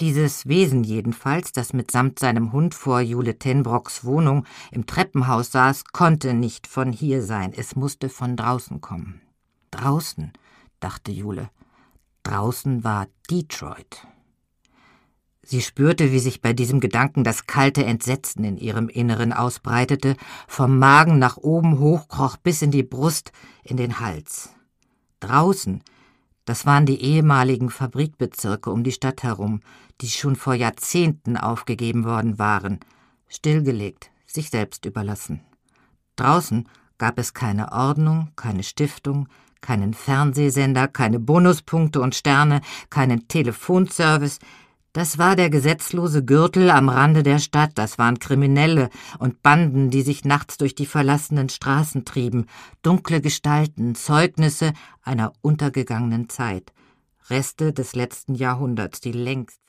Dieses Wesen jedenfalls, das mitsamt seinem Hund vor Jule Tenbrocks Wohnung im Treppenhaus saß, konnte nicht von hier sein. Es musste von draußen kommen. Draußen, dachte Jule. Draußen war Detroit. Sie spürte, wie sich bei diesem Gedanken das kalte Entsetzen in ihrem Inneren ausbreitete, vom Magen nach oben hochkroch bis in die Brust, in den Hals. Draußen, das waren die ehemaligen Fabrikbezirke um die Stadt herum, die schon vor Jahrzehnten aufgegeben worden waren, stillgelegt, sich selbst überlassen. Draußen gab es keine Ordnung, keine Stiftung, keinen Fernsehsender, keine Bonuspunkte und Sterne, keinen Telefonservice. Das war der gesetzlose Gürtel am Rande der Stadt, das waren Kriminelle und Banden, die sich nachts durch die verlassenen Straßen trieben, dunkle Gestalten, Zeugnisse einer untergegangenen Zeit, Reste des letzten Jahrhunderts, die längst